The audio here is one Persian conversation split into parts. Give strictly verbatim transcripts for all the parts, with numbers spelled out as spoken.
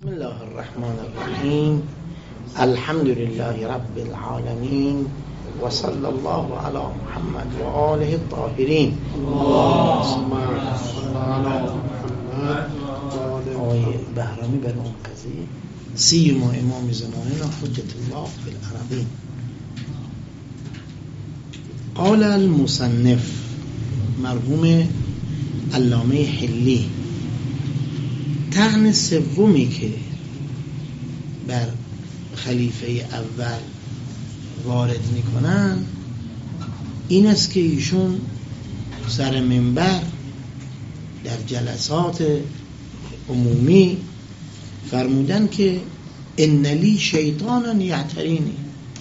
بسم الله الرحمن الرحیم. الحمد لله رب العالمین و صلی الله علی محمد و آله الطاهرین. آقای بهرامی بر اون قضیه سیما امام زماننا حجت الله فی العربین. قال المصنف مرحوم علامه حلی، طعن سومی که بر خلیفه اول وارد میکنن این است که ایشون سر منبر در جلسات عمومی فرمودن که ان لی شیطانا یعترینی،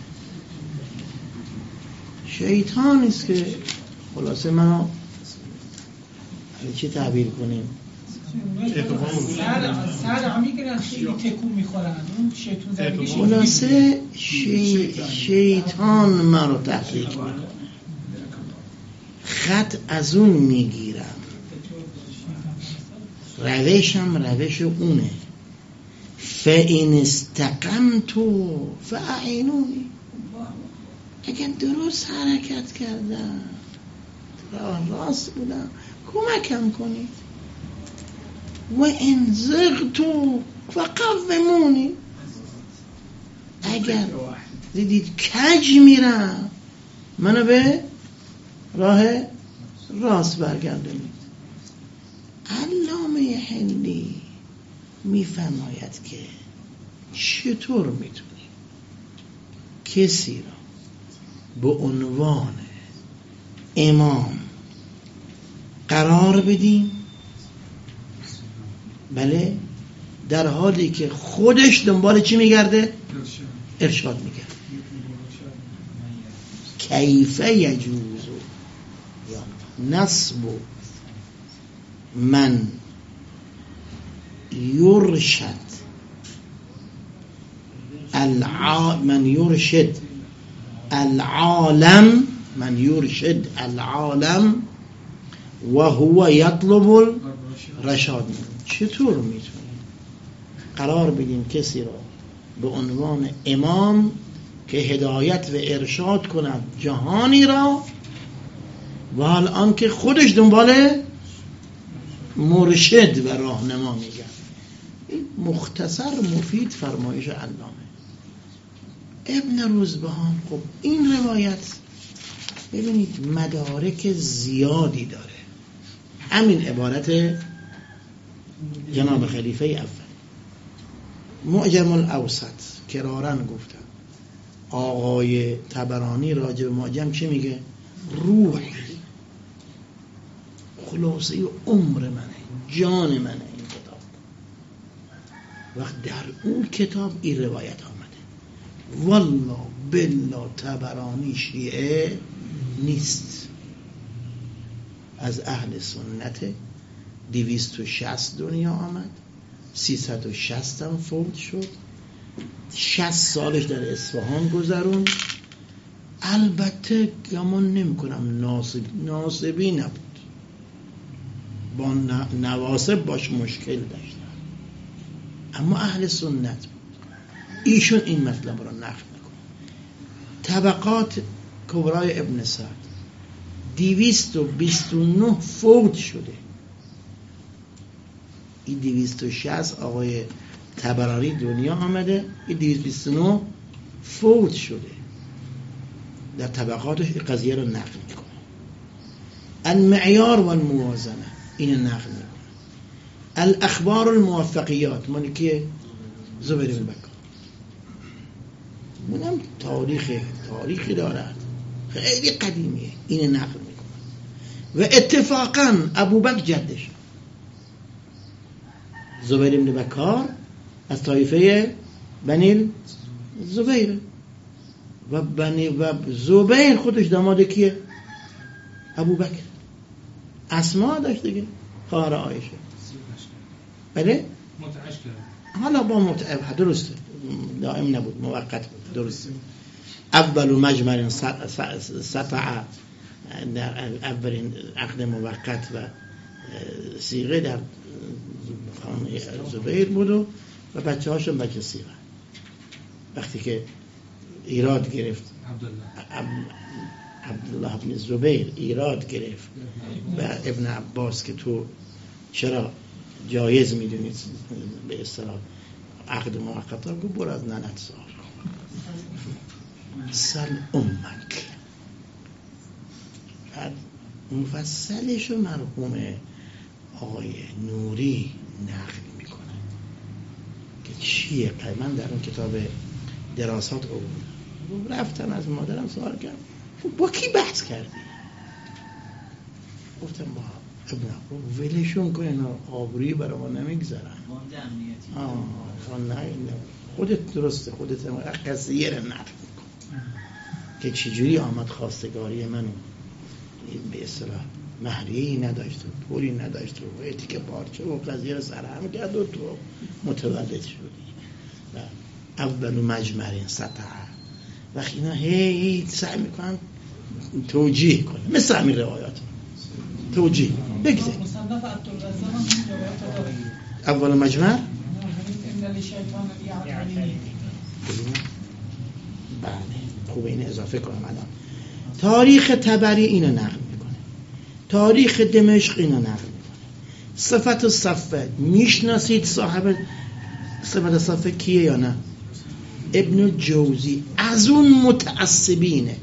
شیطانی است که خلاصه منو چی تعبیر کنیم خلاصه شی... شیطان من رو تحریک میکنه، خط از اون میگیرم، روشم روش اونه. فَإِنِ اسْتَقَمْتُ فَأَعِنُونِی، اگر درست حرکت کردم راه راست بودم کمکم کنید. و ان زغت فقومونی، اگر دیدید کج میرم منو به راه راست برگردونید. علامه حلی میفرماید که چطور میتونی کسی را به عنوان امام قرار بدیم، بله، در حالی که خودش دنبال چی میگرده؟ ارشاد میگرده. کیف یجوز یا نصب من یرشد الع... من یرشد العالم من یرشد العالم و هو یطلب الرشاد. چطور میتونیم قرار بدیم کسی را به عنوان امام که هدایت و ارشاد کند جهانی را و حال آن که خودش دنبال مرشد و راهنما میگه؟ این مختصر مفید فرمایش علامه ابن روزبهان. خب این روایت ببینید مدارک زیادی داره. همین عبارت جناب خلیفه اول معجم الاوسط کرارن گفتن، آقای طبرانی راجع به معجم چی میگه؟ روحی، خلاصه عمر منه، جان منه این کتاب. وقت در اون کتاب این روایت آمده. والله بالله طبرانی شیعه نیست، از اهل سنت. دویست و شصت دنیا آمد، سیصد و شصت هم فوت شد، شصت سالش در اصفهان گذرون. البته گمان نمی کنم ناصب ناصبی نبود، با نواسب باش مشکل داشتن، اما اهل سنت بود. ایشون این مطلب را نقل میکنه. طبقات کبرای ابن سعد دویست و بیست و نه فوت شده، این دویست و شصت آقای طبرانی دنیا آمده، این دویست و بیست و نه فوت شده. در طبقاتش این قضیه رو نقل میکنه. المعیار و الموازنه این نقل میکنه. الاخبار الموفقیات مالی که زبیر بن بکر، منم تاریخ تاریخی دارد خیلی قدیمیه، این نقل میکنه. و اتفاقا ابوبکر جدش زبیر بن بکر از طایفه بنی زبیر و بنی و زبیر خودش داماد کیه؟ ابوبکر. اسما داشت دیگه، خواهر عایشه. بله متعش کرد، حالا با متعب درسته، دائم نبود، موقت بود، درسته. اول مجمع سطع در اولین عقد موقت و صیغه در خانه زبیر بود و و بچه هاشون بچه سیرن. وقتی که ایراد گرفت عبدالله عبدالله ابن زبیر ایراد گرفت و ابن عباس که تو چرا جایز میدونید به اصطلاح عقد موقت ها، گفت برو از ننت سوال سل امک. بعد مفصلش رو مرحوم آقای نوری نقل میکنه که چیه. من در اون کتاب دراسات او رفتم از مادرم سوال کردم با کی بحث کردی؟ گفتم با ابن عباس. ولشون کن اینا، آبرویی برای ما نمیگذارن. آه نه خودت درسته، خودت قضیه رو نقل میکن که چجوری آمد خواستگاری منو به اصطلاح مهریه‌ای نداشت و پولی نداشت و ایتی که پارچه و قضیه رو سرهم کرد و تو متولد شدی و اول مجمرین سطح. وقتی اینا هی سعی میکنن توجیه کنن مثل همین روایات توجیه بگذار مصنف عبدالرزاق هم این روایات داره. اول مجمر بله خوب این اضافه کنم. الان تاریخ طبری اینو نقل میکنه، تاریخ دمشق اینو نقل میکنه. صفت الصفه میشناسید صاحب صفت الصفه کیه یا نه؟ ابن جوزی از اون متعصبینه.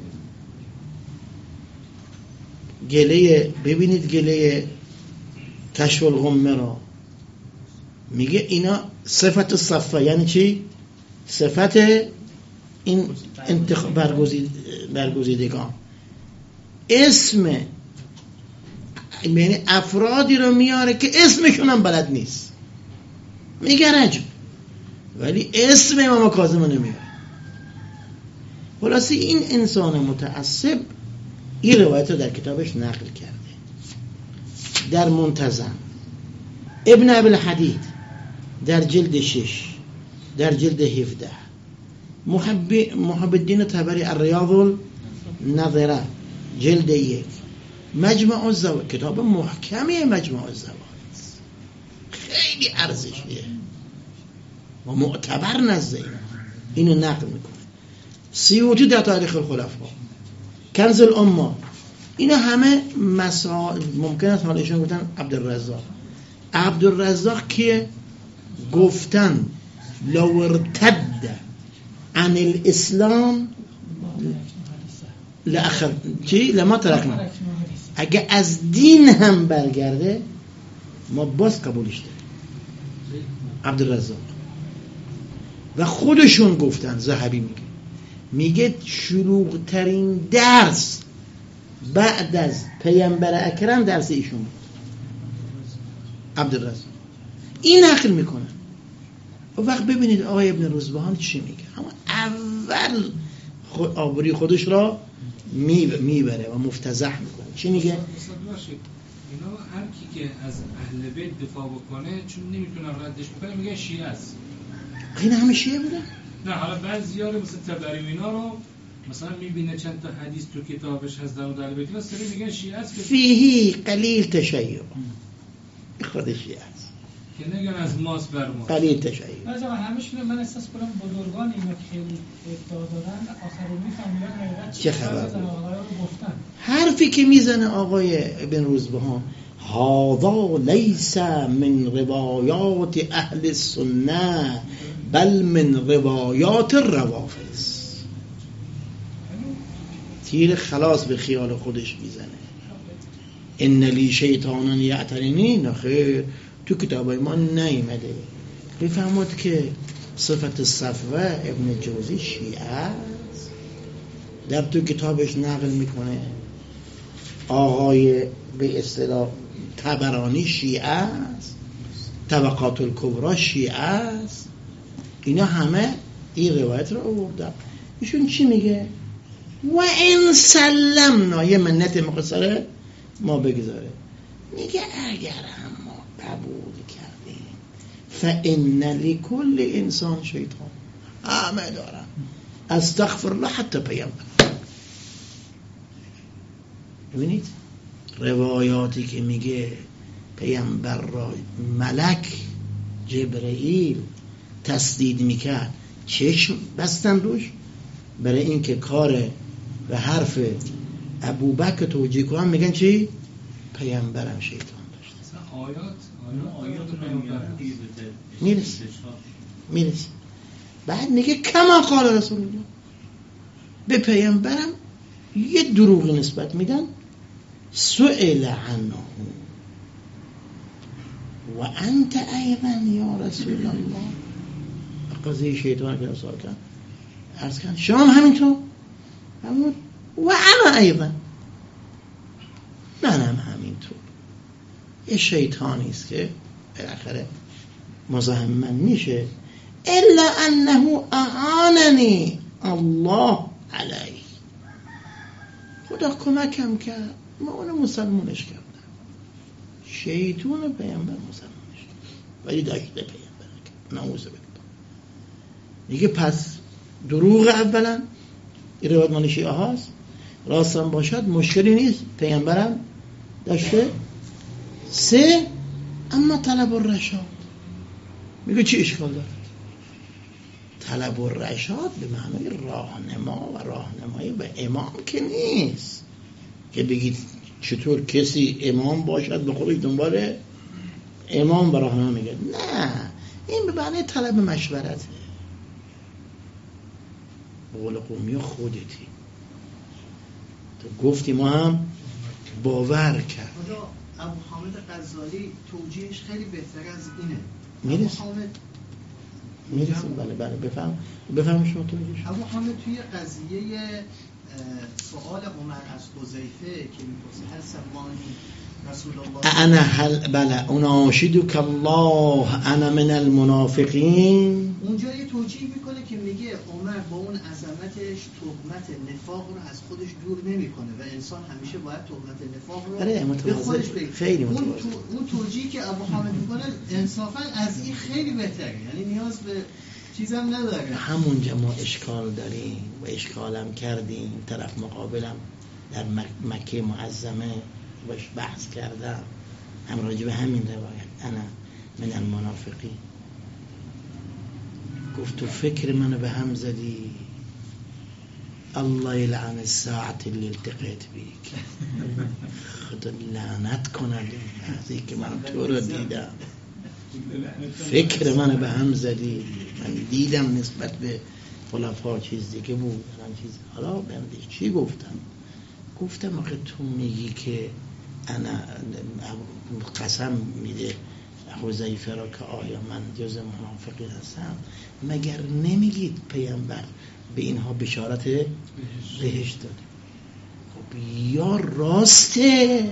گله ببینید گله کشف الغمه را میگه اینا صفت الصفه یعنی چی؟ صفت این انتخاب برگزید برگزیدگان اسم یعنی افرادی رو میاره که اسمشون هم بلد نیست، میگه رجب ولی اسم امام کاظم نمیاره. خلاصی این انسان متعصب این روایت رو در کتابش نقل کرده. در منتظم ابن ابی الحدید در جلد شش در جلد هفده، محب محب الدین طبری الریاض النظره جلد یک، مجمع الزوائد کتاب محکمی مجمع الزوائد خیلی ارزشیه و معتبر نزد اینا، اینو نقل میکنه. سیوطی در تاریخ الخلفا، کنز الامه، اینا همه مسائل ممکن است حالشون گفتن عبدالرزاق. عبدالرزاق که گفتن لو ارتد عن الاسلام لاخر چی لما ترکنا، اگه از دین هم برگرده ما باز قبولش داریم. عبدالرزاق و خودشون گفتن، ذهبی میگه میگه شلوغ ترین درس بعد از پیامبر اکرم درس ایشون بود. عبدالرزاق این نقل میکنه. و وقت ببینید آقای ابن روزبهان چی میگه، اما اول خود آبروی خودش را میبره و مفتضح میکنه. چی میگه؟ اینا هر کی که از اهل بیت دفاع بکنه چون نمیتونن ردش بکنه میگه شیعه است. این همه شیعه بودن؟ نه حالا بعضی‌ها رو مثل تبری اینا رو مثلا میبینه چند تا حدیث تو کتابش هست در اهل بیت اینا سری میگن شیعه است که فیهی قلیل تشیع، خود شیعه است که نگن از ماس بر ماس قلیل تشیع. بعضی وقت همشون من احساس کنم بزرگان اینا که خیلی ادعا دارن آخر میفهمیدن حقیقت چیه رو گفتن. حرفی که میزنه آقای ابن روزبهان هذا لیس من روایات اهل السنه بل من روایات الروافض. تیر خلاص به خیال خودش میزنه. ان لی شیطانا یعترینی، نخیر تو کتابای ما نیامده. بفهمید که صفت صفوه ابن جوزی شیعه است، در تو کتابش نقل میکنه. آقای به اصطلاح طبرانی شیعه است، طبقات الکبری شیعه است. اینا همه این روایت رو آوردن. ایشون چی میگه؟ و ان سلمنا، یه منت مقصره ما بگذاره، میگه اگر هم ما قبول کردیم فان لکل انسان شیطان، همه دارن. استغفر الله حتی پیامبر. ببینید روایاتی که میگه پیامبر را ملک جبرئیل تسدید میکرد چشم بستن روش برای اینکه کار و حرف ابوبکر توجیه کنن. میگن چی؟ پیامبرم شیطان داشت. آیات آیات پیامبر میرسه میرسه بعد میگه کما قال رسول الله، به پیامبرم یه دروغ نسبت میدن. سئل عنه و انت ایضا یا رسول الله، قضیه شیطان که سوال کرد عرض کرد شما همینطور همون و انا ایضا منم همینطور. یه شیطانی است که بالاخره مزاحم من میشه. الا انه اعاننی الله علیه، خدا کمکم کرد ما اون مسلمونش کردم. شیطان پیامبر مسلمونش کرد ولی داشته پیامبر نعوذ بالله. دیگه پس دروغ اولا این روایت مال شیعه هاست، راستم باشد مشکلی نیست، پیامبرم داشته. سه اما طلب الرشاد، میگه چی اشکال داره؟ طلب الرشاد به معنای راهنما و راهنمایی و امام که نیست که بگید چطور کسی امام باشد به خودش دنبال امام و راهنما میگه. نه، این به معنای طلب مشورته. بقول قومی خودتی تو گفتی ما هم باور کرد. خدا ابو حامد غزالی توجیهش خیلی بهتر از اینه. میرسیم ابو حامد میرسیم بله بله بفهم بفهم شما توجیهش. ابو حامد توی قضیه سوال عمر از حذیفه که میپرسه هل سمانی رسول الله انا هل بله اناشدک الله انا من المنافقین، اونجا یه توجیه میکنه که میگه عمر با اون عظمتش تهمت نفاق رو از خودش دور نمیکنه و انسان همیشه باید تهمت نفاق رو به خودش بگیره. خیلی اون, متواضع. تو، اون توجیهی که ابو حامد میکنه انصافا از این خیلی بهتره، یعنی نیاز به چیزم نداره. همونجا ما اشکال داریم و اشکالم کردیم. طرف مقابلم در مکه معظمه باش بحث کردم هم راجع به همین روایت انا من المنافقین. گفت تو فکر منو به هم زدی، الله یلعن الساعت اللي التقيت بیک. خدا لعنت کنه لحظه‌ای که من تو رو دیدم. فکر منو به هم زدی، من دیدم نسبت به خلفا چیز دیگه بود الان چیز. حالا بندش چی گفتم؟ گفتم آخه تو میگی که انا قسم میده حذیفه را که آیا من جز منافقین هستم، مگر نمیگید پیامبر به اینها بشارت بهشت داده؟ خب یا راسته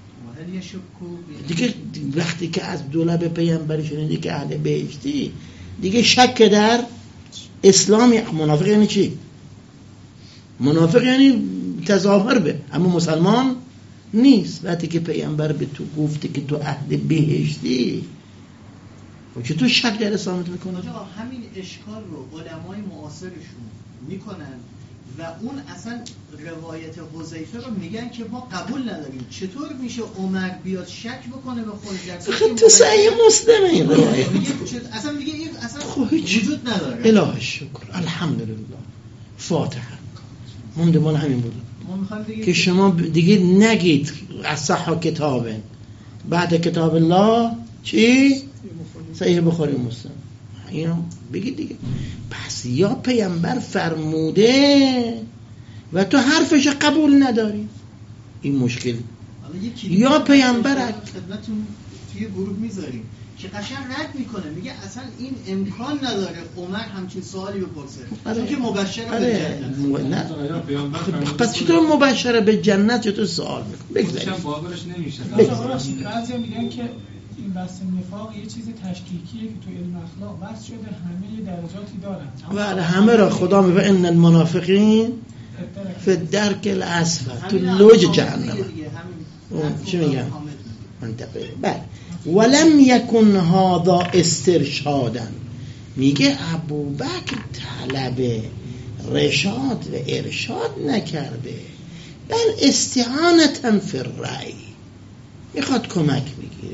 دیگه. وقتی که از دولب پیامبری شنیدی که اهل بهشتی، دیگه شک در اسلام. منافق یعنی چی؟ منافق یعنی تظاهر به، اما مسلمان نیست. وقتی که پیامبر به تو گفته که تو اهل بهشتی، و چطور شک در اسلامت میکنه؟ همین اشکال رو علمای معاصرشون میکنن و اون اصلا روایت حذیفه رو میگن که ما قبول نداریم. چطور میشه عمر بیاد شک بکنه به خودش؟ خب تو صحیح مسلم این روایت اصلا میگه این اصلا خویچ. وجود نداره. الهی شکر الحمدلله فاتحه. مونده مال همین بود که شما دیگه نگید از صحا کتابه بعد کتاب الله چی؟ صحیح بخاری مسلم. اینو بگید دیگه. پس یا پیامبر فرموده و تو حرفش قبول نداری، این مشکل. یا پیامبر خدمتتون توی گروه میذاریم که قشنگ رد میکنه، میگه اصلا این امکان نداره عمر همچین سوالی بپرسه چون که مبشره به جنت. پس چطور مبشره به جنت چطور سوال میکنه؟ بگذاریم باورش نمیشه. بعضی میگن که این بحث نفاق یه چیز تشکیکیه که تو علم اخلاق بحث شده، همه درجاتی دارن. بله همه را خدا میگه ان المنافقین فی الدرک الاسفل، تو لوج جهنم. چی میگم؟ منطقه. بله ولم یکن هذا استرشادا، میگه ابوبکر طلب رشاد و ارشاد نکرده، بل استعانتا فی الرأی، میخواد کمک بگیره.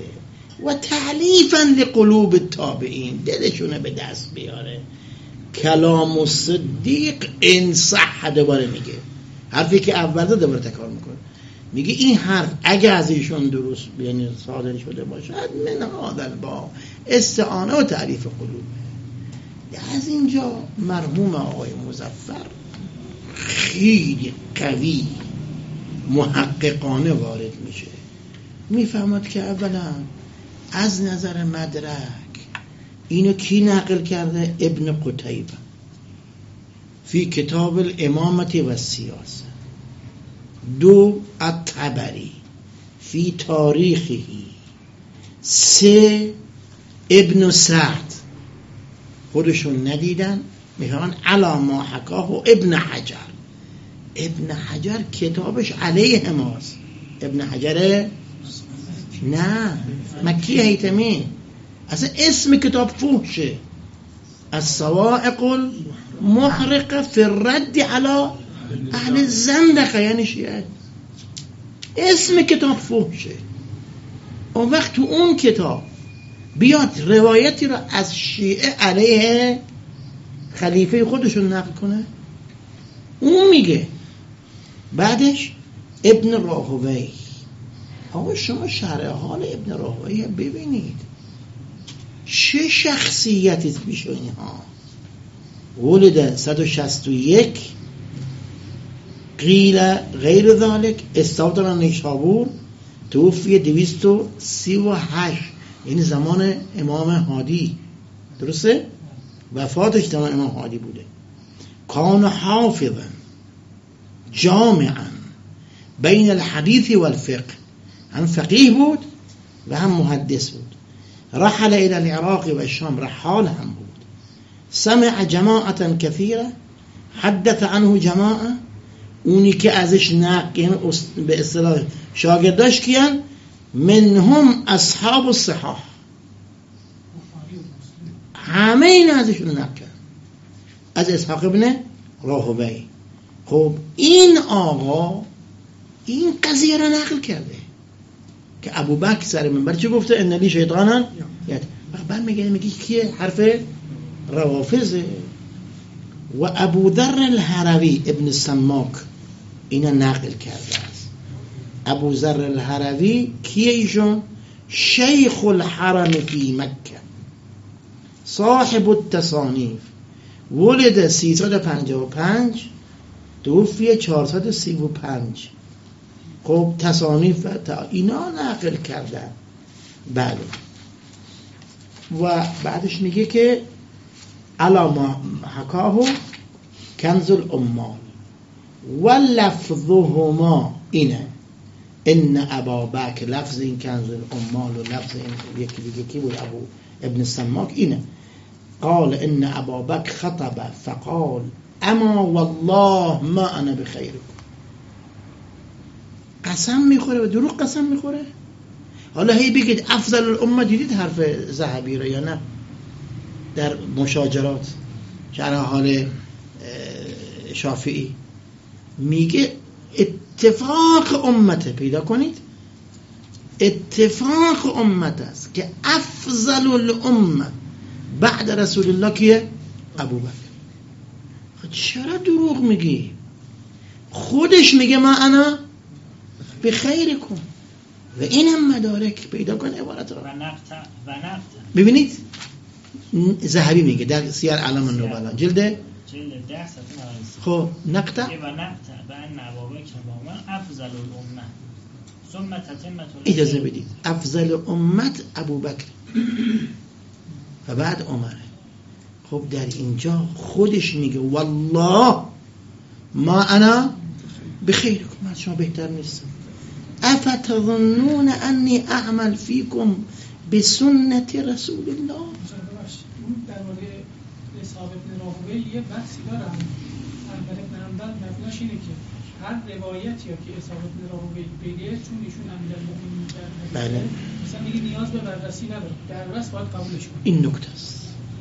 و تعلیفا لقلوب التابعین، دلشونه به دست بیاره. کلام الصدیق ان صح دوباره میگه، حرفی که اول ده دوباره تکرار میکنه، میگه این حرف اگه از ایشون درست یعنی صادر شده باشد من هذا الباب استعانه و تعریف قلوب. از اینجا مرحوم آقای مظفر خیلی قوی محققانه وارد میشه، میفهمد که اولا از نظر مدرک اینو کی نقل کرده؟ ابن قتیبه فی کتاب الامامت و سیاسه. دو الطبری فی تاریخه. سه ابن سعد، خودشون ندیدن، میفهمن علا ما حکاه و ابن حجر. ابن حجر کتابش علیه ماست. ابن حجر نه مکی هیتمی، اصلا اسم کتاب فحشه، الصواعق المحرقه فی الرد علی اهل الزندقه، یعنی شیعه. اسم کتاب فحشه. اون وقت تو اون کتاب بیاد روایتی را از شیعه علیه خلیفه خودشون نقل کنه، اون میگه. بعدش ابن راهوی. آقا شما شرح حال ابن راهوی ببینید چه شخصیتی پیش اینها. ولد صد و شصت و یک قیل غیر ذالک استودر نیشابور توفی دویست و سی و هشت، یعنی زمان امام هادی، درسته؟ وفاتش زمان امام هادی بوده. کان حافظا جامعا بین الحدیث والفقه، هم فقیه بود و هم محدث بود. رحل الى العراق و الشام، رحال هم بود. سمع جماعتا كثيرة حدث عنه جماعه، اونی که ازش نقل به اصطلاح شاگرداش کیان؟ منهم اصحاب الصحاح، همه این ازشون نقل کرد، از اسحاق ابن راهوی. خب این آقا این قضیه را نقل کرده که ابوبکر سر منبر چه گفته؟ ان لی شیطانا یاد. بعد میگه میگه کیه؟ حرف روافضه. و ابو ذر الهروی ابن سماک اینا نقل کرده است. ابو ذر الهروی کیه ایشون؟ شیخ الحرم فی مکه، صاحب التصانیف، ولد سیصد و پنجاه و پنج توفی چهارصد و سی و پنج. خب تصانیف تا اینا نقل کردن. بله. و بعدش میگه که علامه حکاهو کنز الامال و لفظهما اینه ان ابا بکر، لفظ این کنز الامال و لفظ این یکی دیگه کی بود؟ ابو ابن سماک. اینه قال ان ابا بکر خطب فقال اما والله ما انا بخیر. قسم میخوره و دروغ قسم میخوره. حالا هی بگید افضل الامه، دیدید حرف ذهبی رو یا نه؟ در مشاجرات شرح حال شافعی میگه اتفاق امته، پیدا کنید اتفاق امت است که افضل الامه بعد رسول الله کیه؟ ابوبکر. چرا دروغ میگی؟ خودش میگه ما انا به خیر کن. و این هم مدارک پیدا کن عبارت رو. و نقطع و نقطع. ببینید ذهبی میگه در سیر اعلام النبلا جلد جلد ده صفحه خب نقطع و نقطع و ان ابوبکر و عمر افضل الامه ثم تتمه. اجازه بدید افضل امت ابوبکر و بعد عمر. خب در اینجا خودش میگه والله ما انا بخیر کن، من شما بهتر نیستم. افتظنون انی اعمل فیکم بسنت رسول الله. اون در مورد اصحاب ابن راهوی یه بحثی دارم. اول ابن حنبل مبناش اینه که هر روایتی یا که اصحاب ابن راهوی بگه چون ایشون امیرالمومنین در بله مثلا میگه نیاز به بررسی نداره، در بس باید قبولش کنه. این نکته است.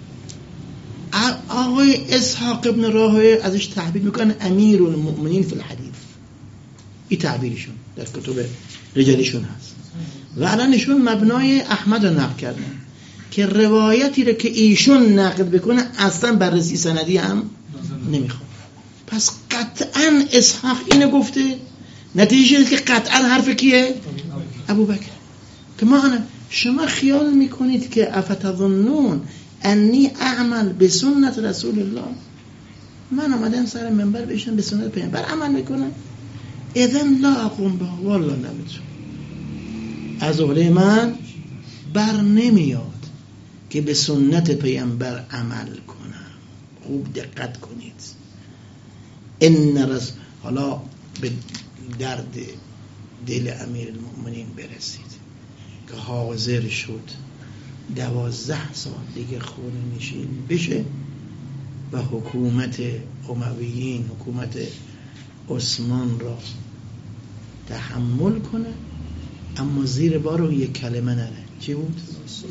آقای اسحاق ابن راهوی ازش تعبیر میکنن امیر المؤمنین فی الحدیث، این تعبیرشون در کتب رجالیشون هست. و الان ایشون مبنای احمد رو نقل کردن که روایتی رو که ایشون نقل بکنه اصلا بررسی سندی هم نمیخواد. پس قطعا اسحاق اینو گفته، نتیجه اینه که قطعا حرف کیه؟ ابوبکر. که ما انا شما خیال میکنید که افتظنون انی اعمل به سنت رسول الله، من آمدم سر منبر بشم به سنت پیامبر عمل میکنم؟ اذن لا اقوم به والله نمیتونم، از عهده من بر نمیاد که به سنت پیامبر عمل کنم. خوب دقت کنید. ان رس حالا به درد دل امیر المؤمنین برسید که حاضر شد دوازده سال دیگه خونه نشین بشه و حکومت امویین، حکومت عثمان را تحمل کنه، اما زیر بار یک کلمه نره. چی بود؟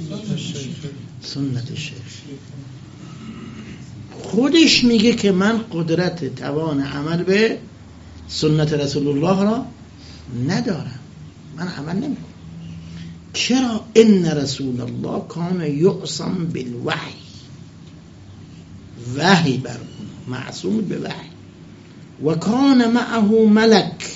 سنت شیخ. خودش میگه که من قدرت توان عمل به سنت رسول الله را ندارم، من عمل نمیکنم. چرا؟ ان رسول الله کان یعصم بالوحی، وحی بر اون معصوم به وحی، و کان معه ملک.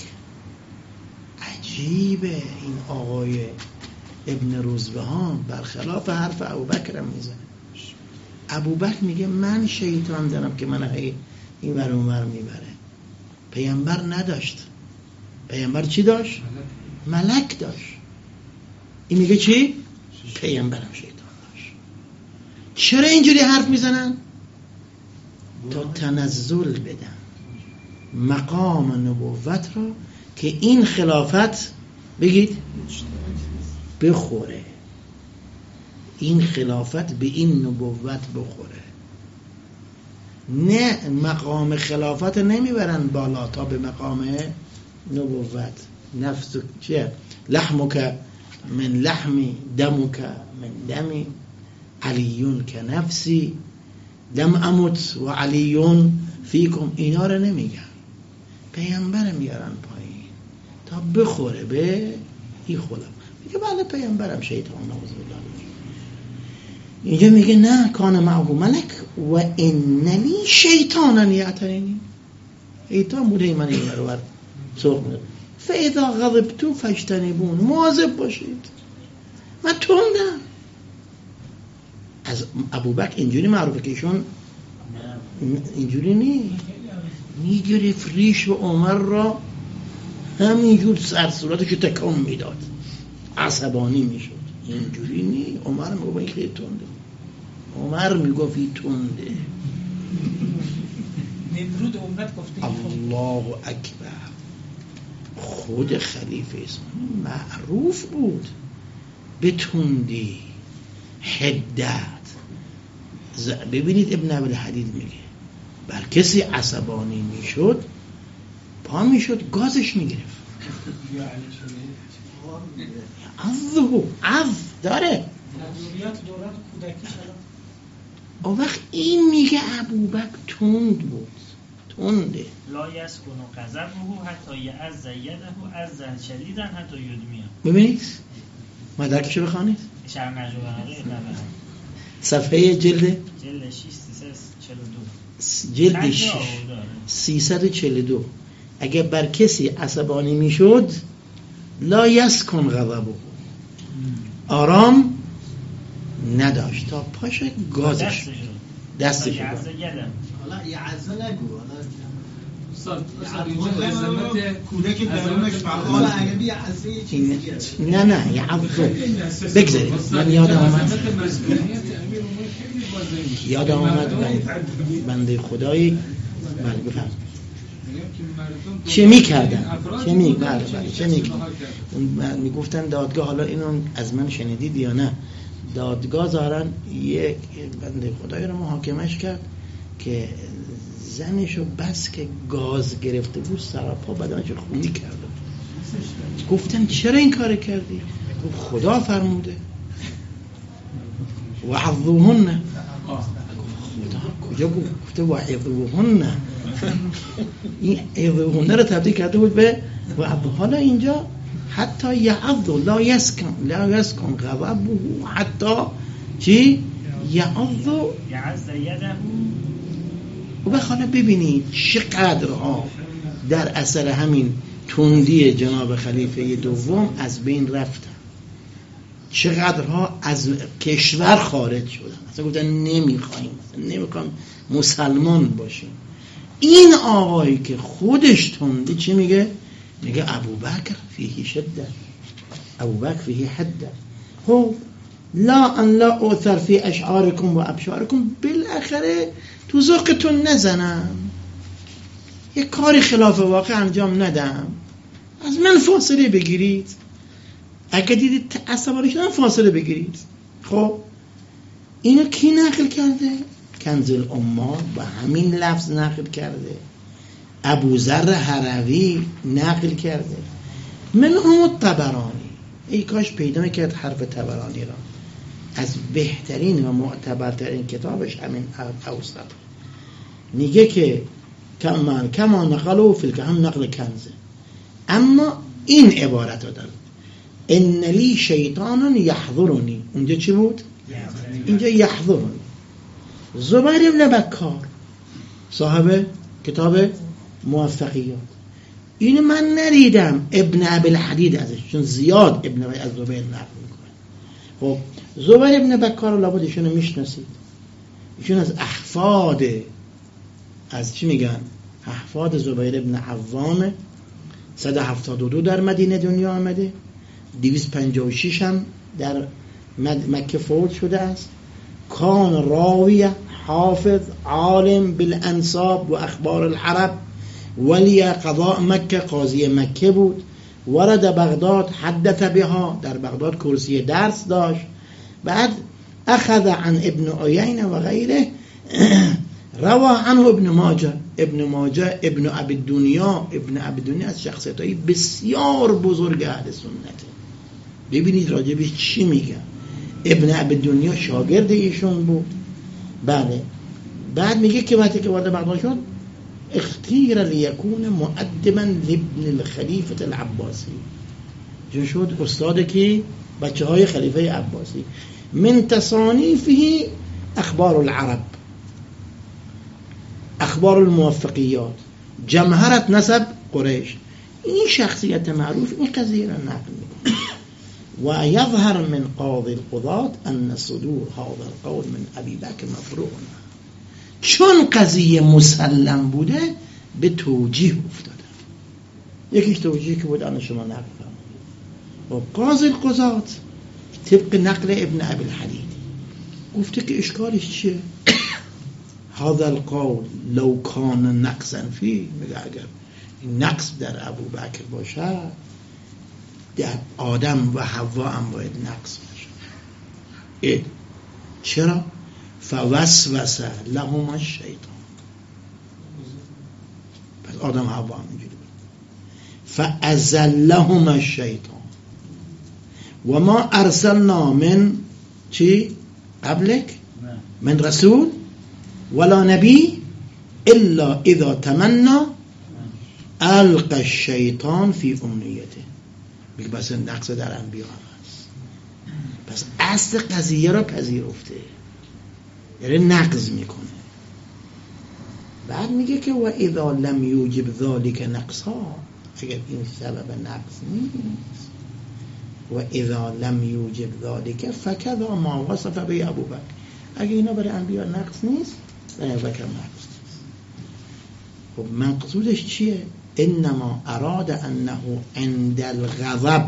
عجیبه این آقای ابن روزبهان برخلاف حرف ابوبکر هم میزنه. ابوبکر میگه من شیطان دارم که من این ور اون ور میبره. پیامبر نداشت. پیامبر چی داشت؟ ملک داشت. این میگه چی؟ پیامبرم شیطان داشت. چرا اینجوری حرف میزنن؟ تا تنزل بدن مقام نبوت را که این خلافت بگید بخوره، این خلافت به این نبوت بخوره. نه مقام خلافت نمیبرن بالا تا به مقام نبوت. نفس چیه؟ لحمک من لحمی دمک من دمی علیون که نفسی لم امت و علیون فیکم. اینا رو نمیگن، پیامبر میارن پایین تا بخوره به این خلا. میگه بله پیامبرم شیطان نعوذ بالله. اینجا میگه نه کان معه ملک و اننی شیطانا یعترینی، شیطان بوده من این رو بر سوق میده. فاذا غضبت فاجتنبون، مواظب باشید من تندم. از ابوبکر اینجوری معروفه که ایشون اینجوری نی میگرفت ریش و عمر را همینجور سر صورتش تکان میداد، عصبانی میشد. اینجوری نی. عمر میگفت این خیلی تنده، عمر میگفت این تنده. نمرود امت گفته الله اکبر. خود خلیفه اسلامی معروف بود به تندی، حدت. ببینید ابن ابوالحدید میگه بر کسی عصبانی میشد پا میشد گازش میگرفت. عضو عض داره. نظریات دوران کودکی شد. اون وقت این میگه ابوبکر تند بود، تنده. لا یسکن غضبه حتی یعز یده عزا شدیدا حتی یدمیا. ببینید مدرکشو بخوانید. شرح نجوم البلاغه ابن ابوالحدید صفحه جلد جلد شش سیصد و چهل و دو جلد شش سیصد و چهل و دو. اگه بر کسی عصبانی میشد لا یسکن غضبه، آرام نداشت تا پاش گازش دستش حالا یعزه نگو، استاد اینجا عظمت کودک درونش فعال عربی عزه یه چیزیه. نه نه یعزه بگذارید. من یادم آمد یادم آمد بنده خدایی بله بفرم چه می کردن چه می بله بله چه می کردن. می گفتن دادگاه، حالا اینو از من شنیدید یا نه، دادگاه ظاهرا یک بنده خدایی رو محاکمش کرد که زنشو بس که گاز گرفته بود سراپا بدنشو خونی کرده. گفتن چرا این کار کردی؟ گفت خدا فرموده وعظوهن. خدا کجا گفته وعظوهن؟ این عظوهن رو تبدیل کرده بود به وعظ. حالا اینجا حتی یعض لا یسکن لا یسکن غضبه حتی چی؟ یعض یعز یده و بخواهد ببینید چقدرها در اثر همین تندی جناب خلیفه دوم از بین رفتن، چقدرها از کشور خارج شدن، اصلا گفتن نمیخوایم نمیخوایم مسلمان باشیم. این آقایی که خودش تنده چی میگه؟ میگه ابوبکر فیه شده، ابوبکر فیه حده، خب لا ان لا اوثر فی اشعارکم و ابشارکم، بالاخره تو ذوقتون نزنم، یک کاری خلاف واقع انجام ندم، از من فاصله بگیرید، اگه دیدید عصبانی شدن فاصله بگیرید. خب اینو کی نقل کرده؟ کنز الامال با همین لفظ نقل کرده، ابوذر هروی نقل کرده، منهم الطبرانی. ای کاش پیدا میکرد حرف طبرانی را، از بهترین و معتبرترین کتابش همین اوسط میگه که کما کما نقلوا فی هم نقل کنزه، اما این عبارت رو داره ان لی شیطان یحضرنی، اونجا چی بود؟ اینجا یحضرنی. زبیر بن بکار صاحب کتاب موفقیات، این من ندیدم ابن ابی الحدید ازش، چون زیاد ابن ابی از زبیر نقل میکنه. خب زبیر ابن بکار رو لابد ایشون رو میشناسید، ایشون از احفاد از چی میگن؟ احفاد زبیر ابن عوام، صد و هفتاد و دو در مدینه دنیا آمده، دویست و پنجاه و شش هم در مکه فوت شده است. کان راوی حافظ عالم بالانصاب و اخبار العرب، ولی قضاء مکه، قاضی مکه بود. ورد بغداد حدث بها، در بغداد کرسی درس داشت. بعد اخذ عن ابن عیینه و غیره، روا عنه ابن ماجه، ابن ماجه ابن ابی الدنیا، ابن ابی الدنیا از شخصیت‌های بسیار بزرگ اهل سنته. ببینید راجبش چی میگه. ابن ابی الدنیا شاگرد ایشون بود. بله. بعد میگه که وقتی که وارد بغداد شد اختیر لیکون مؤدبا لابن الخلیفه العباسی، جو شد استاد کی؟ بچه های خلیفه عباسی. من تصانیفه اخبار العرب، اخبار الموفقیات، جمهرت نسب قریش. این شخصیت معروف این قضیه را نقل میکنه. و یظهر من قاضی القضاة ان صدور هذا القول من ابی بکر مفروغ، چون قضیه مسلم بوده به توجیه افتاده. یکیش توجیه که بود آن شما نقل کنید. و قاضی القضاة طبق نقل ابن ابی الحدید گفته که اشکالش چیه؟ هذا القول لو کان نقصا فيه، میگه اگر این نقص در ابو بکر باشه در آدم و حوا هم باید نقص باشه. اید چرا؟ فوسوس لهم الشیطان، پس آدم حوا هم اینجوری بود. فازلهم الشیطان و ما ارسلنا من چی؟ قبلک من رسول ولا نبی الا اذا تمنى القى الشیطان فی امنیته. میگه بس نقص در انبیا هست، پس اصل قضیه را پذیرفته، یعنی نقض میکنه. بعد میگه که و اذا لم یوجب ذلك نقصا، اگر این سبب نقص نیست، و اذا لم یوجب ذلك فکذا ما وصف به ابوبکر، اگر اینا برای انبیا نقص نیست برای ابوبکر نقص نیست. خب مقصودش چیه؟ انما اراد انه عند الغضب،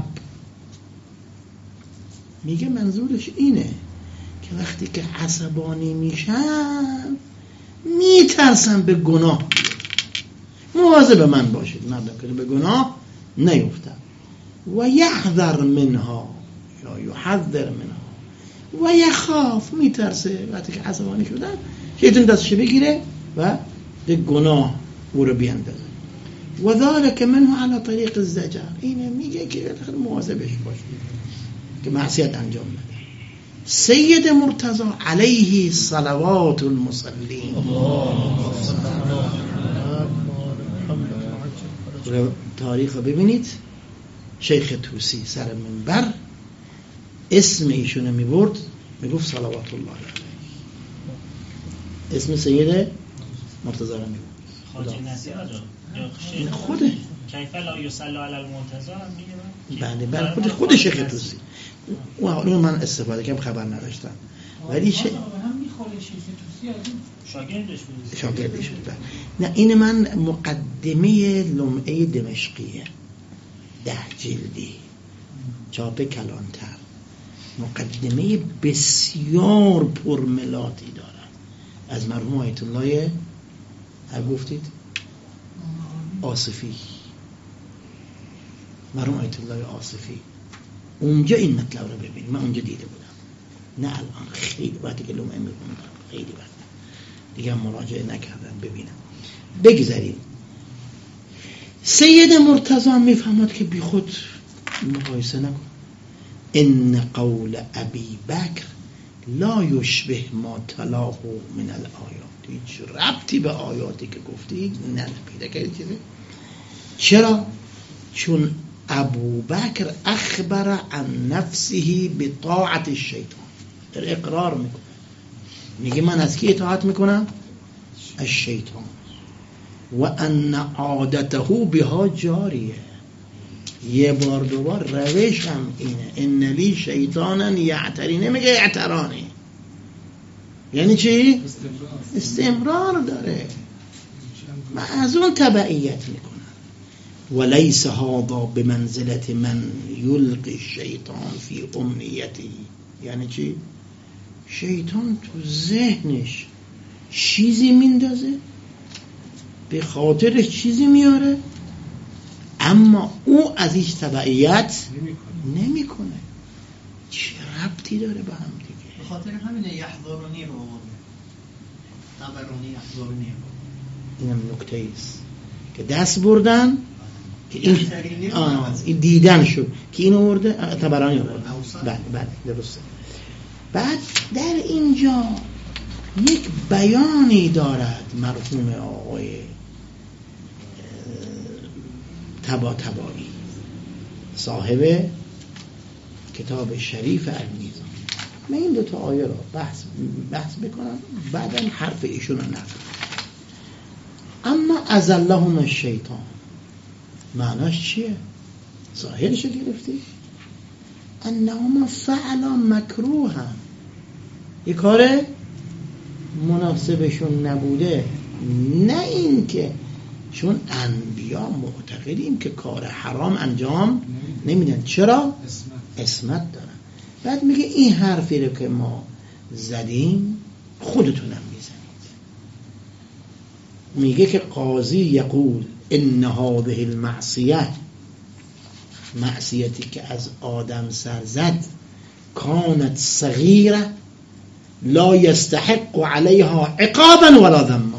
میگه منظورش اینه که وقتی که عصبانی میشن میترسن به گناه، مواظب من باشید مردم که به گناه نیفتن. و یحذر منها یا یحذر منها و یخاف، میترسه وقتی که عصبانی شدن شیطان دستش بگیره و به گناه او رو بیندازه. و ذلك منه على طریق الزجر، اینه میگه که مواظبش باشید که معصیت انجام نده. سید مرتضی علیه صلوات المصلین، تاریخ رو ببینید شیخ طوسی سر منبر اسم ایشونو میبرد میگفت صلوات الله علیه، اسم سید مرتضی رو میبرد. خواجه نصیر این خوده کیف لا یصلی علی المرتضی هم میگه. بله بله خود خود شیخ طوسی. اون من استفاده کردم خبر نداشتم ولی چه هم میخوره شیخ طوسی از این شاگردش بود. شاگردش بود. نه این من مقدمه لمعه دمشقیه، ده جلدی، چاپ کلانتر، مقدمه بسیار پرملاتی دارن از مرحوم آیت الله هر گفتید آصفی، مرحوم آیت الله آصفی. اونجا این مطلب رو ببینید، من اونجا دیده بودم، نه الان، خیلی وقتی که لمعه میخوندم، خیلی وقت دیگه مراجعه نکردم ببینم. بگذاریم سید مرتضی میفهمد که بی خود مقایسه نکن. ان قول ابی بکر لا یشبه ما تلاه من الآیات، هیچ ربطی به آیاتی که گفتی نه پیدا کردی. چیزی چرا؟ چون ابو بکر اخبر عن نفسه بطاعت الشیطان، در اقرار میکنه، میگه من از کی اطاعت میکنم؟ از شیطان. و ان عادته بها جاریه، یه بار دوبار روشم اینه، ان لی شیطانا یعتری، نمیگه یعترانی، یعنی چی؟ استمرار داره، من از اون تبعیت میکنم. ولیس هذا بمنزلت من یلقی الشیطان فی امنیتی، یعنی چی؟ شیطان تو ذهنش چیزی میندازه، به خاطرش چیزی میاره، اما او از هیچ تبعیت نمی کنه. چه ربطی داره به هم دیگه؟ به خاطر همینه یحضرونی رو آورده، تبرونی یحضرونی رو. اینم نکته ایست که دست بردن که این, این دیدن شد که این آورده، تبرانی آورده. بله بله درسته. بعد در اینجا یک بیانی دارد مرحوم آقای تبا تبایی صاحب کتاب شریف المیزان. من این دوتا آیه رو بحث, بحث بکنم، بعدم حرف ایشون رو نقل. اما ازلهم الشیطان معناش چیه؟ ظاهرشو گرفتی؟ انهما فعلا مکروها، یه کار مناسبشون نبوده، نه این که چون انبیا معتقدیم که کار حرام انجام نمیدن. چرا؟ اسمت دارن. بعد میگه این حرفی رو که ما زدیم خودتونم میزنید. میگه که قاضی یقول ان هذه المعصیه، معصیتی که از آدم سر زد، کانت صغیره لا یستحق علیها عقابا ولا ذما.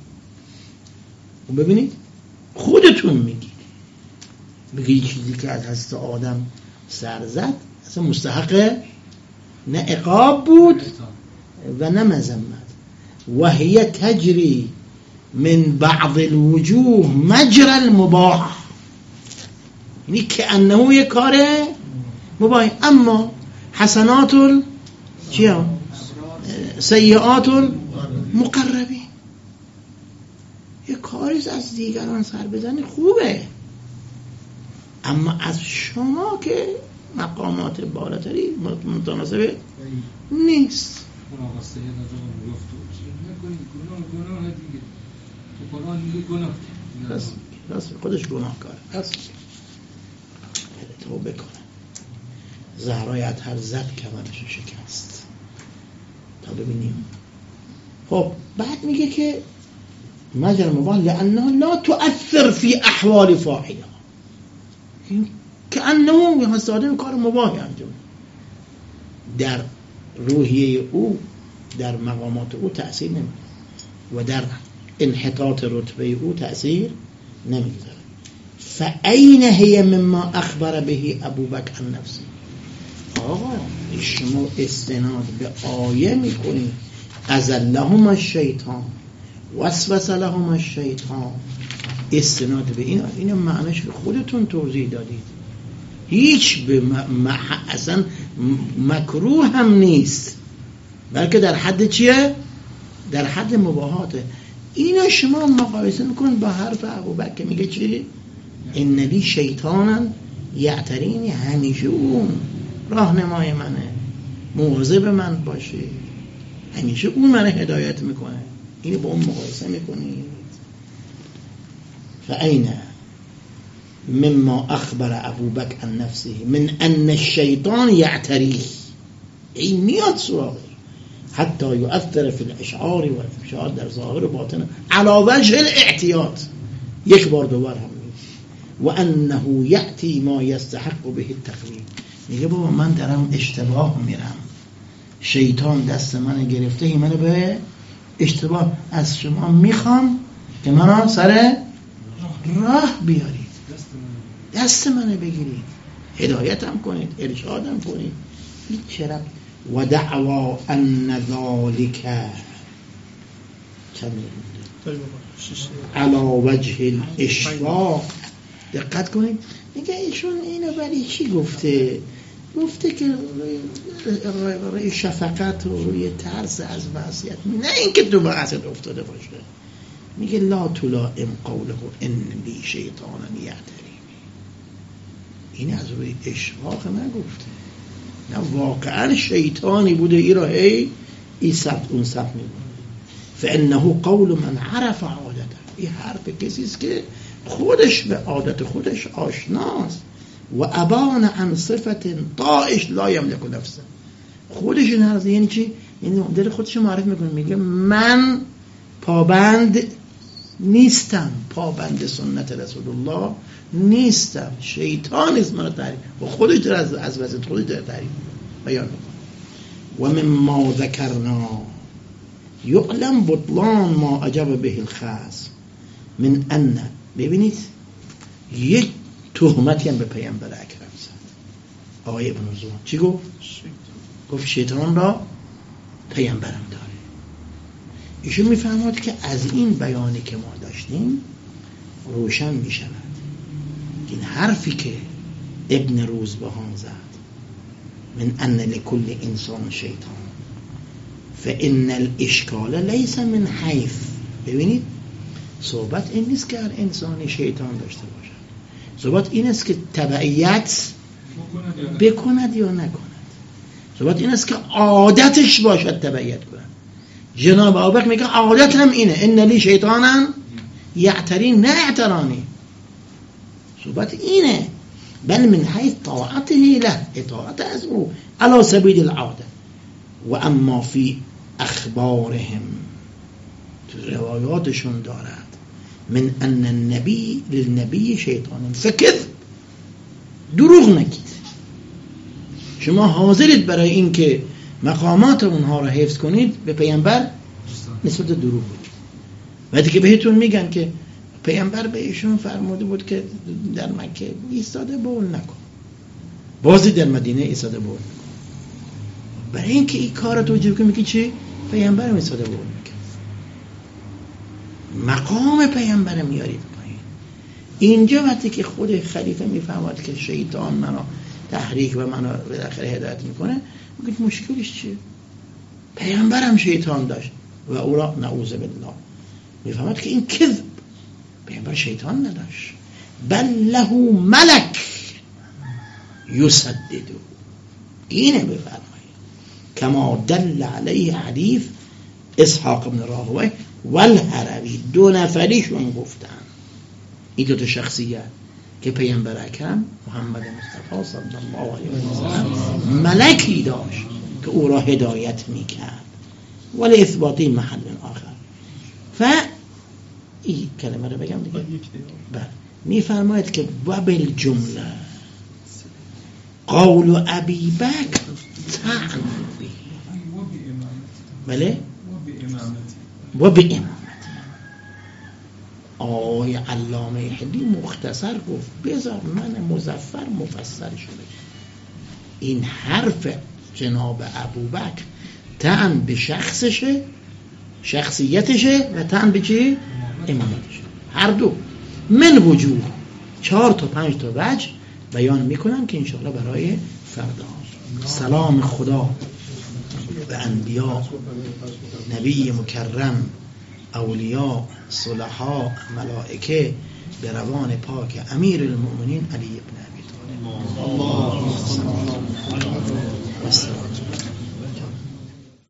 ببینید خودتون میگید، بگید چیزی که از هست آدم سر زد اصلا مستحق نه عقاب بود و نه مذمت. و هی تجری من بعض الوجوه مجرى المباح، یعنی که انه یک کار مباح، اما حسنات ال چیه؟ سیئات المقربین. یک کاری از دیگران سر بزنی خوبه، اما از شما که مقامات بالاتری متناسب نیست. اون آقا سید از اون گفت نکنید گناه گناه دیگه، تو قرآن میگه گناه راست راست خودش گناه کاره، راست توبه کنه. زهرای اطهر زد کمرش شکست تا ببینیم. خب بعد میگه که مجرى المباح لأنه لا تؤثر في احوال فاعلها، كأنه هستادم کار مباحی انجام، در روحیه او، در مقامات او تأثیر نمیده و در انحطاط رتبه او تأثیر نمیگذاره. فأين هي مما اخبر به ابو بکر عن نفسه؟ آقا شما استناد به آیه میکنید ازلهم الشیطان وسوس لهم الشیطان، استناد به این، این معنیش رو خودتون توضیح دادید. هیچ به م... اصلا مکروه هم نیست، بلکه در حد چیه؟ در حد مباحاته. اینا شما مقایسه میکن با حرف ابوبکر میگه چی؟ ان لی شیطانا یعترینی، همیشه اون راهنمای منه، مواظب من باشه، همیشه اون منو هدایت میکنه. اینو با اون مقایسه میکنید. فاین مما اخبر ابوبکر عن نفسه من ان الشیطان یعتری، این میاد سراغی حتی یؤثر فی الاشعار و الافشار، در ظاهر و باطن علی وجه الاعتیاد، یک بار دوبار هم نیست. و انه یأتی ما یستحق به التقویم، میگه بابا من درم اشتباه میرم، شیطان دست من گرفته، این منو به اشتباه، از شما میخوام که منو سر راه بیارید، دست منو بگیرید، هدایتم کنید، ارشادم کنید. هیچ چرا و دعوا ان ذالک علی وجه الاشفاق. دقت کنید، میگه ایشون اینو ولی چی گفته؟ گفته که روی, روی شفقت و روی ترس از معصیت، نه اینکه تو معصیت افتاده باشه. میگه لا تلائم قوله ان لی شیطانا یعتری، این از روی اشفاق نگفته، نه واقعا شیطانی بوده ای را هی ای سبت اون سبت میبونه. فانه قول من عرف عادته، این حرف کسی است که خودش به عادت خودش آشناست. و ابان عن صفت طائش لا یملک نفسه، خودش این حرف یعنی چی؟ یعنی دل خودش معرفی میکنه، میگه من پابند نیستم، پابند سنت رسول الله نیستم، شیطان است منو تعریف و خودش در از از وضعیت خودش در تعریف بیان میکنه. و مما ذکرنا یعلم بطلان ما عجب به الخاص من ان، ببینید یک تهمتی هم به پیامبر اکرم زد. آقای ابن زمان چی گفت؟ گفت شیطان را پیامبرم داره. ایشون میفهمد که از این بیانی که ما داشتیم روشن میشود این حرفی که ابن روزبهان زد من ان لکل انسان شیطان فان الاشکال لیس من حیث، ببینید صحبت این نیست که هر انسانی شیطان داشته باشد، صحبت این است که تبعیت بکند یا نکند، صحبت این است که عادتش باشد تبعیت کند. جناب ابوبکر میگه عادت هم اینه، ان لی شیطانا یعتری، نه اعترانی، صحبت اینه، بل من حیث طاعته له، اطاعت از او علی سبیل العاده. و اما فی اخبارهم، تو روایاتشون دارد من ان النبی للنبی شیطان فکذب، دروغ نگید. شما حاضرید برای این که مقامات اونها را حفظ کنید به پیامبر نسبت دروغ بگید. وقتی که بهتون میگن که پیامبر به ایشون فرموده بود که در مکه ایستاده بول نکن، بازی در مدینه ایستاده بول نکن، برای اینکه این کار توجیه کنه میگه چی؟ پیامبر ایستاده بول نکن، مقام پیامبر میارید پایین. اینجا وقتی که خود خلیفه میفهمد که شیطان منو تحریک و منو به آخر هدایت میکنه، میگه مشکلش چیه؟ پیامبرم شیطان داشت و او را نعوذ بالله میفهمد که این کذب، پیامبر شیطان نداشت، بل له ملک یسددو، اینه بفرمایید کما دل علیه حدیث اسحاق بن راهوی والهروی، دو نفریشون گفتن این دو تا شخصیت که پیامبر اکرم محمد مصطفی صلی الله علیه و سلم ملکی داشت که او را هدایت میکرد، ولی اثباتی محل آخر. و این کلمه رو بگم دیگه، بله میفرماید که و بالجمله قول ابی بکر طعن به، بله و به امامت. آقای علامه حلی مختصر گفت بذار من مظفر مفسر شده. این حرف جناب ابوبکر طعن به شخصشه، شخصیتشه، و طعن به چی؟ امامتشه، هر دو من وجوه، چهار تا پنج تا وجه بیان میکنم که انشاءالله برای فردا. سلام خدا به انبیا، نبی مکرم، اولیاء، صلحاء، ملائکه، به روان پاک امیر المؤمنین علی ابن ابی طالب.